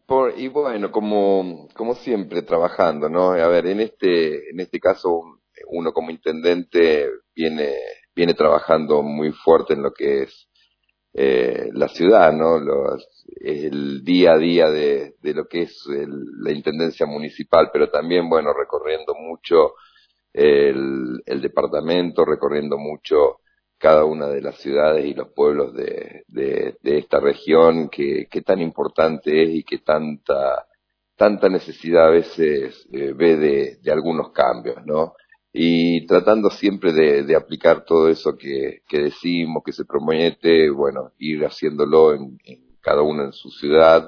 Y bueno, como siempre, trabajando, ¿no? A ver, en este caso, uno como intendente viene trabajando muy fuerte en lo que es la ciudad, ¿no? El día a día de lo que es la intendencia municipal, pero también, bueno, recorriendo mucho el departamento, recorriendo mucho cada una de las ciudades y los pueblos de esta región que tan importante es y que tanta necesidad a veces ve de algunos cambios, ¿no? Y tratando siempre de aplicar todo eso que decimos, que se promete, bueno, ir haciéndolo en cada uno en su ciudad,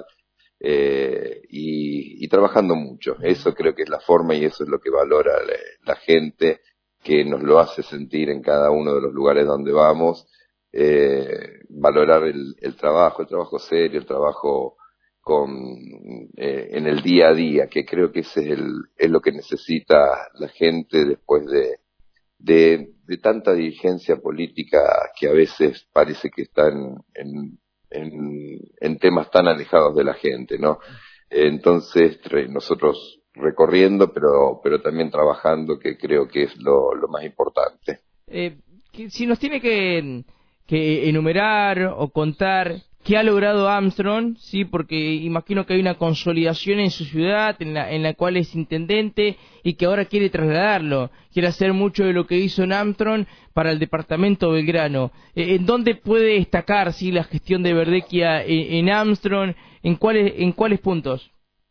y trabajando mucho. Eso creo que es la forma y eso es lo que valora la gente, que nos lo hace sentir en cada uno de los lugares donde vamos, valorar el trabajo serio, el trabajo con, en el día a día, que creo que ese es lo que necesita la gente después de tanta dirigencia política que a veces parece que están en temas tan alejados de la gente, ¿no? Entonces, nosotros recorriendo, pero también trabajando, que creo que es lo más importante. Si nos tiene que enumerar o contar qué ha logrado Armstrong, sí, porque imagino que hay una consolidación en su ciudad en la cual es intendente y que ahora quiere trasladarlo, quiere hacer mucho de lo que hizo en Armstrong para el departamento Belgrano. ¿En dónde puede destacar, sí, la gestión de Verdequia en Armstrong? ¿En cuáles puntos?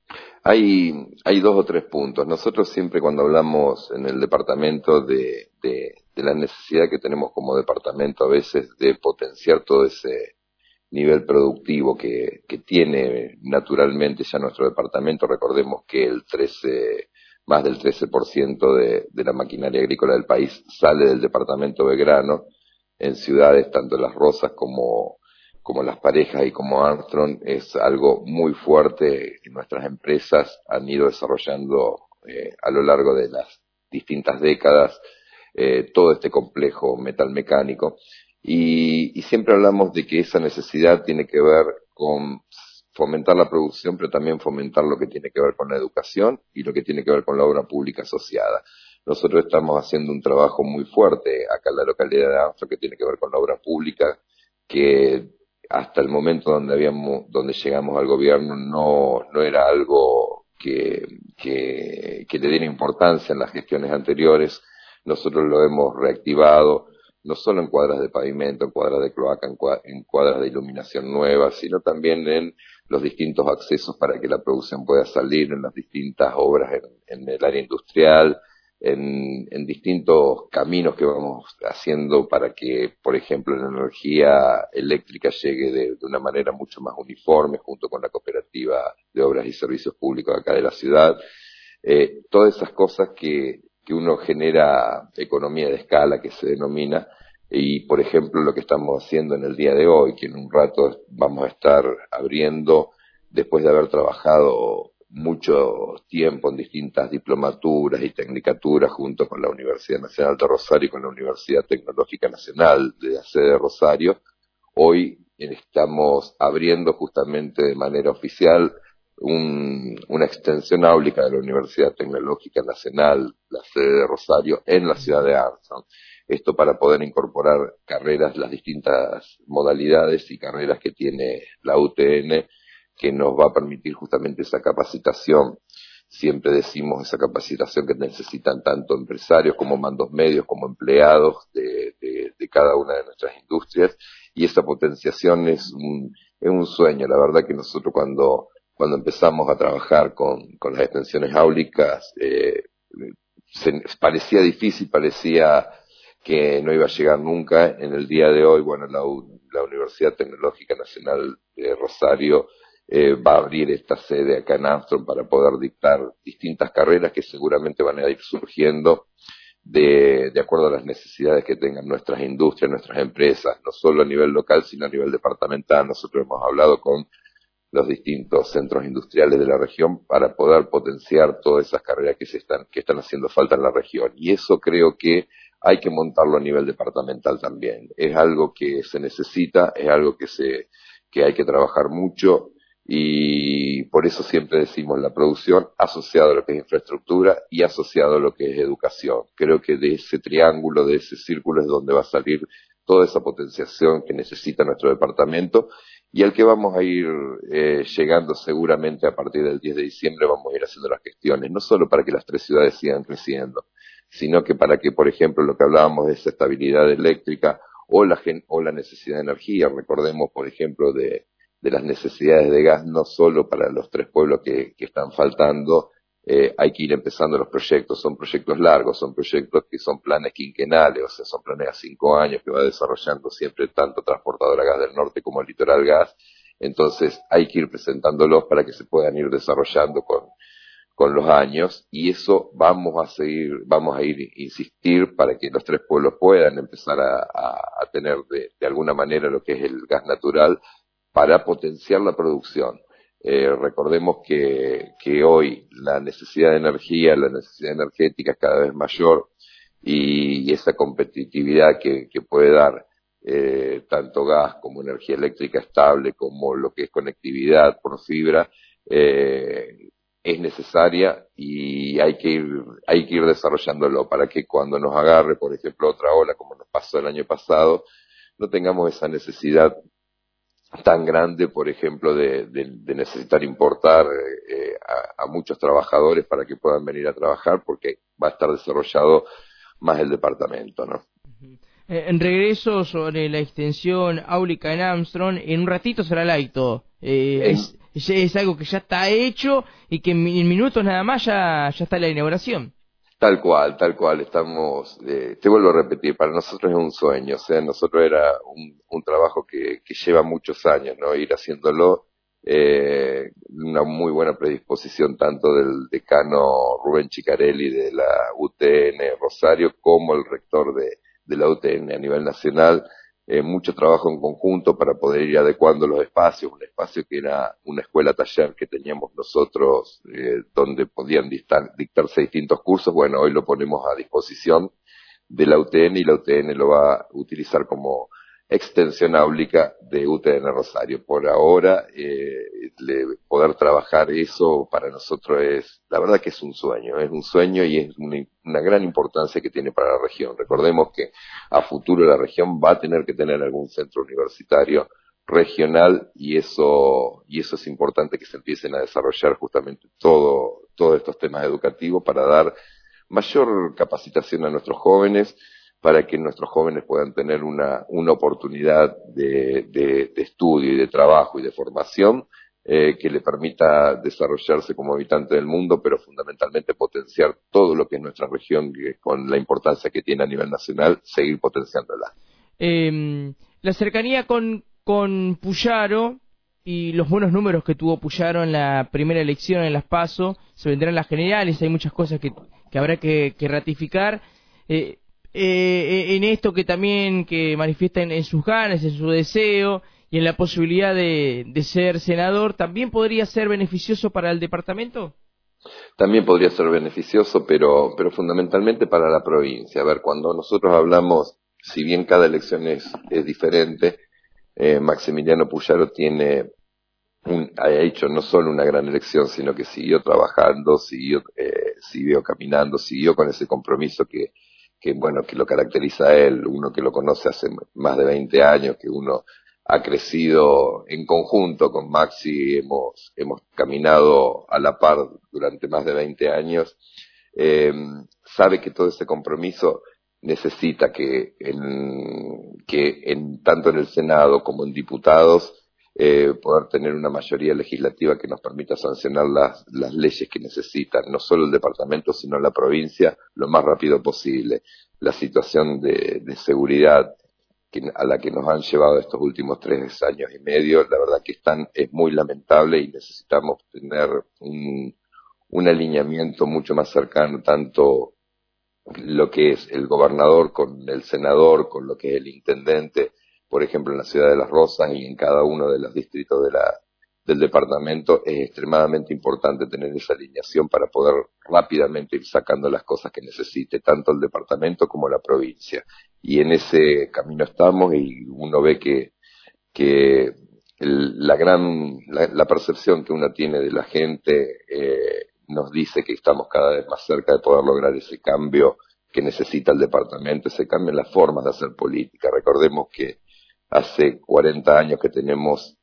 Hay dos o tres puntos. Nosotros siempre cuando hablamos en el departamento de la necesidad que tenemos como departamento a veces de potenciar todo ese nivel productivo que tiene naturalmente ya nuestro departamento. Recordemos que más del 13% de la maquinaria agrícola del país sale del departamento de Belgrano, en ciudades tanto Las Rosas como Las Parejas y como Armstrong. Es algo muy fuerte que nuestras empresas han ido desarrollando a lo largo de las distintas décadas, todo este complejo metalmecánico. Y siempre hablamos de que esa necesidad tiene que ver con fomentar la producción, pero también fomentar lo que tiene que ver con la educación y lo que tiene que ver con la obra pública asociada. Nosotros estamos haciendo un trabajo muy fuerte acá en la localidad de Armstrong que tiene que ver con la obra pública, que hasta el momento donde llegamos al gobierno no era algo que le diera importancia en las gestiones anteriores. Nosotros lo hemos reactivado, no solo en cuadras de pavimento, en cuadras de cloaca, en cuadras de iluminación nuevas, sino también en los distintos accesos para que la producción pueda salir, en las distintas obras en el área industrial, en distintos caminos que vamos haciendo para que, por ejemplo, la energía eléctrica llegue de una manera mucho más uniforme junto con la cooperativa de obras y servicios públicos acá de la ciudad. Todas esas cosas que uno genera economía de escala, que se denomina, y por ejemplo lo que estamos haciendo en el día de hoy, que en un rato vamos a estar abriendo, después de haber trabajado mucho tiempo en distintas diplomaturas y tecnicaturas junto con la Universidad Nacional de Rosario y con la Universidad Tecnológica Nacional de la sede de Rosario. Hoy estamos abriendo justamente de manera oficial una extensión áulica de la Universidad Tecnológica Nacional, la sede de Rosario, en la ciudad de Armstrong. Esto para poder incorporar carreras, las distintas modalidades y carreras que tiene la UTN, que nos va a permitir justamente esa capacitación. Siempre decimos esa capacitación que necesitan tanto empresarios como mandos medios, como empleados de cada una de nuestras industrias, y esa potenciación es un sueño. La verdad que nosotros cuando empezamos a trabajar con las extensiones áulicas, parecía difícil, parecía que no iba a llegar nunca. En el día de hoy, bueno, la Universidad Tecnológica Nacional de Rosario va a abrir esta sede acá en Armstrong para poder dictar distintas carreras que seguramente van a ir surgiendo de acuerdo a las necesidades que tengan nuestras industrias, nuestras empresas, no solo a nivel local, sino a nivel departamental. Nosotros hemos hablado con los distintos centros industriales de la región para poder potenciar todas esas carreras que están haciendo falta en la región. Y eso creo que hay que montarlo a nivel departamental también. Es algo que se necesita, es algo que hay que trabajar mucho. y por eso siempre decimos la producción asociado a lo que es infraestructura y asociado a lo que es educación. Creo que de ese triángulo, de ese círculo es donde va a salir toda esa potenciación que necesita nuestro departamento y al que vamos a ir llegando seguramente a partir del 10 de diciembre vamos a ir haciendo las gestiones, no solo para que las tres ciudades sigan creciendo, sino que para que, por ejemplo, lo que hablábamos de esa estabilidad eléctrica o la necesidad de energía, recordemos, por ejemplo, de las necesidades de gas, no solo para los tres pueblos que están faltando, hay que ir empezando los proyectos, son proyectos largos, son proyectos que son planes quinquenales, o sea, son planes a 5 años que va desarrollando siempre tanto Transportadora Gas del Norte como Litoral Gas, entonces hay que ir presentándolos para que se puedan ir desarrollando con los años y eso vamos a ir insistir para que los tres pueblos puedan empezar a tener de alguna manera lo que es el gas natural para potenciar la producción. Recordemos que hoy la necesidad de energía, la necesidad energética es cada vez mayor y esa competitividad que puede dar tanto gas como energía eléctrica estable, como lo que es conectividad por fibra, es necesaria y hay que ir desarrollándolo para que cuando nos agarre, por ejemplo, otra ola como nos pasó el año pasado, no tengamos esa necesidad tan grande, por ejemplo, de necesitar importar a muchos trabajadores para que puedan venir a trabajar, porque va a estar desarrollado más el departamento, ¿no? En regreso sobre la extensión áulica en Armstrong, en un ratito será el acto. Es algo que ya está hecho y que en minutos nada más ya está la inauguración. Tal cual, estamos, te vuelvo a repetir, para nosotros es un sueño, o sea, nosotros era un trabajo que lleva muchos años, ¿no? Ir haciéndolo, una muy buena predisposición tanto del decano Rubén Chicarelli de la UTN Rosario como el rector de la UTN a nivel nacional, mucho trabajo en conjunto para poder ir adecuando los espacios, un espacio que era una escuela taller que teníamos nosotros, donde podían dictarse distintos cursos, bueno, hoy lo ponemos a disposición de la UTN y la UTN lo va a utilizar como extensión áulica de UTN Rosario. Por ahora, poder trabajar eso para nosotros la verdad que es un sueño y es una gran importancia que tiene para la región. Recordemos que a futuro la región va a tener que tener algún centro universitario regional y eso es importante que se empiecen a desarrollar justamente todos estos temas educativos para dar mayor capacitación a nuestros jóvenes, para que nuestros jóvenes puedan tener una oportunidad de estudio y de trabajo y de formación que le permita desarrollarse como habitante del mundo, pero fundamentalmente potenciar todo lo que es nuestra región, que con la importancia que tiene a nivel nacional, seguir potenciándola. La cercanía con Puyaro y los buenos números que tuvo Puyaro en la primera elección en las PASO, se vendrán las generales, hay muchas cosas que habrá que ratificar. En esto que también que manifiestan en sus ganas, en su deseo y en la posibilidad de ser senador, ¿también podría ser beneficioso para el departamento? También podría ser beneficioso, pero fundamentalmente para la provincia. A ver, cuando nosotros hablamos, si bien cada elección es diferente, Maximiliano Puyaro ha hecho no solo una gran elección, sino que siguió trabajando, siguió caminando, siguió con ese compromiso que bueno, que lo caracteriza a él, uno que lo conoce hace más de 20 años, que uno ha crecido en conjunto con Maxi, hemos caminado a la par durante más de 20 años, sabe que todo ese compromiso necesita que tanto en el Senado como en diputados poder tener una mayoría legislativa que nos permita sancionar las leyes que necesitan, no solo el departamento, sino la provincia, lo más rápido posible. La situación de seguridad a la que nos han llevado estos últimos 3 años y medio, la verdad que es muy lamentable y necesitamos tener un alineamiento mucho más cercano, tanto lo que es el gobernador con el senador, con lo que es el intendente, por ejemplo, en la ciudad de Las Rosas y en cada uno de los distritos del departamento, es extremadamente importante tener esa alineación para poder rápidamente ir sacando las cosas que necesite, tanto el departamento como la provincia. Y en ese camino estamos y uno ve que la percepción que uno tiene de la gente nos dice que estamos cada vez más cerca de poder lograr ese cambio que necesita el departamento, ese cambio en las formas de hacer política. Recordemos que hace 40 años que tenemos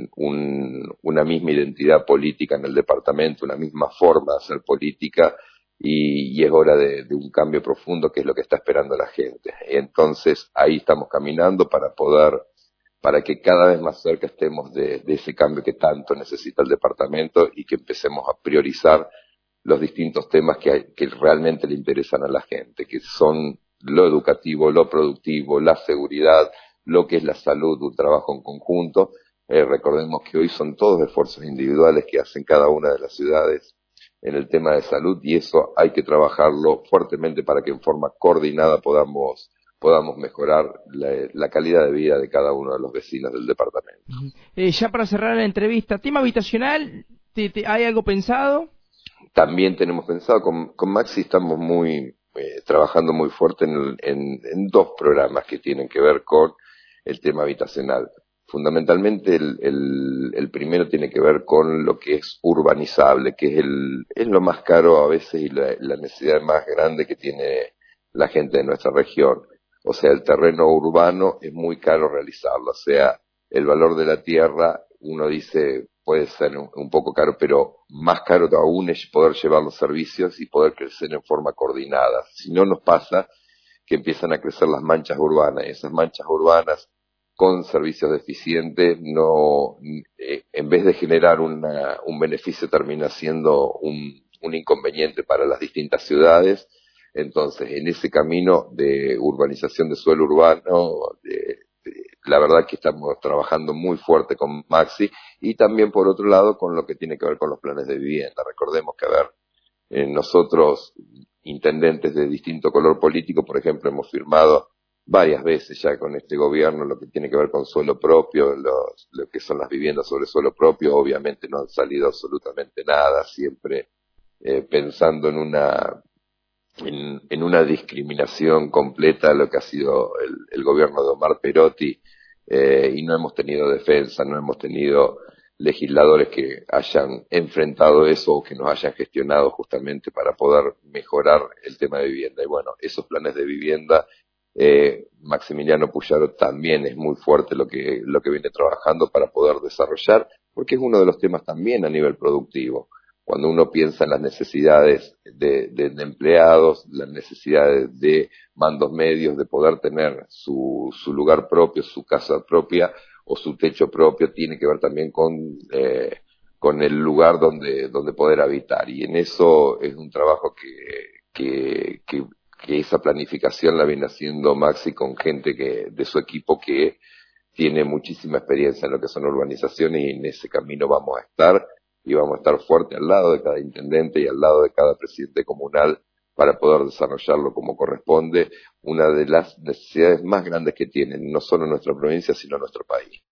una misma identidad política en el departamento, una misma forma de hacer política, y es hora de un cambio profundo, que es lo que está esperando la gente. Entonces ahí estamos caminando para que cada vez más cerca estemos de ese cambio que tanto necesita el departamento, y que empecemos a priorizar los distintos temas que realmente le interesan a la gente, que son lo educativo, lo productivo, la seguridad, lo que es la salud, un trabajo en conjunto. Recordemos que hoy son todos esfuerzos individuales que hacen cada una de las ciudades en el tema de salud, y eso hay que trabajarlo fuertemente para que en forma coordinada podamos mejorar la calidad de vida de cada uno de los vecinos del departamento. Ya para cerrar la entrevista, tema habitacional, ¿hay algo pensado? También tenemos pensado, con Maxi estamos trabajando muy fuerte en dos programas que tienen que ver con el tema habitacional. Fundamentalmente el primero tiene que ver con lo que es urbanizable, que es lo más caro a veces, y la necesidad más grande que tiene la gente de nuestra región. O sea, el terreno urbano es muy caro realizarlo. O sea, el valor de la tierra, uno dice, puede ser un poco caro, pero más caro aún es poder llevar los servicios y poder crecer en forma coordinada. Si no, nos pasa que empiezan a crecer las manchas urbanas, y esas manchas urbanas con servicios deficientes, en vez de generar un beneficio, termina siendo un inconveniente para las distintas ciudades. Entonces, en ese camino de urbanización de suelo urbano, la verdad que estamos trabajando muy fuerte con Maxi, y también por otro lado con lo que tiene que ver con los planes de vivienda. Recordemos que, nosotros, intendentes de distinto color político, por ejemplo, hemos firmado varias veces ya con este gobierno lo que tiene que ver con suelo propio, lo que son las viviendas sobre suelo propio. Obviamente no han salido absolutamente nada, siempre pensando en una discriminación completa a lo que ha sido el gobierno de Omar Perotti, y no hemos tenido defensa, no hemos tenido legisladores que hayan enfrentado eso o que nos hayan gestionado justamente para poder mejorar el tema de vivienda. Y bueno, esos planes de vivienda, Maximiliano Puyaro también es muy fuerte lo que viene trabajando para poder desarrollar, porque es uno de los temas también a nivel productivo. Cuando uno piensa en las necesidades de empleados, las necesidades de mandos medios, de poder tener su lugar propio, su casa propia o su techo propio, tiene que ver también con el lugar donde poder habitar. Y en eso es un trabajo que esa planificación la viene haciendo Maxi con gente de su equipo que tiene muchísima experiencia en lo que son urbanizaciones, y en ese camino vamos a estar, y vamos a estar fuerte al lado de cada intendente y al lado de cada presidente comunal para poder desarrollarlo como corresponde, una de las necesidades más grandes que tiene no solo nuestra provincia, sino nuestro país.